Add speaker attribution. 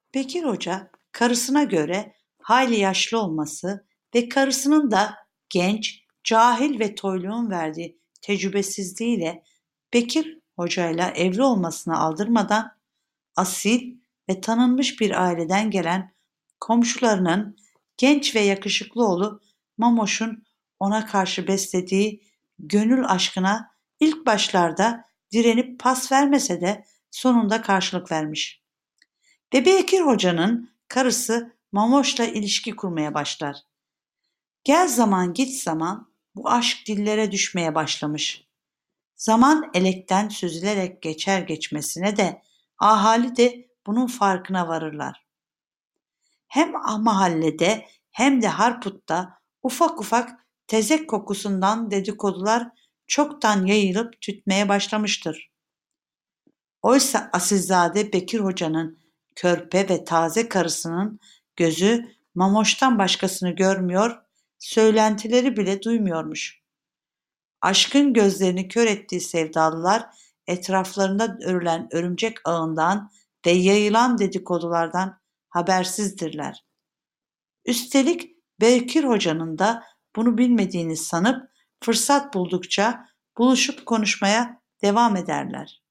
Speaker 1: Bekir Hoca karısına göre hayli yaşlı olması ve karısının da genç, cahil ve toyluğun verdiği tecrübesizliğiyle Bekir Hoca'yla evli olmasını aldırmadan asil ve tanınmış bir aileden gelen komşularının genç ve yakışıklı oğlu Mamoş'un ona karşı beslediği gönül aşkına ilk başlarda direnip pas vermese de sonunda karşılık vermiş. Ve Bekir Hoca'nın karısı Mamoş'la ilişki kurmaya başlar. Gel zaman git zaman bu aşk dillere düşmeye başlamış. Zaman elekten süzülerek geçer geçmesine de ahali de bunun farkına varırlar. Hem mahallede hem de Harput'ta ufak ufak tezek kokusundan dedikodular çoktan yayılıp tütmeye başlamıştır. Oysa asilzade Bekir Hoca'nın körpe ve taze karısının gözü Mamoş'tan başkasını görmüyor, söylentileri bile duymuyormuş. Aşkın gözlerini kör ettiği sevdalılar etraflarında örülen örümcek ağından ve yayılan dedikodulardan habersizdirler. Üstelik Bekir Hoca'nın da bunu bilmediğini sanıp fırsat buldukça buluşup konuşmaya devam ederler.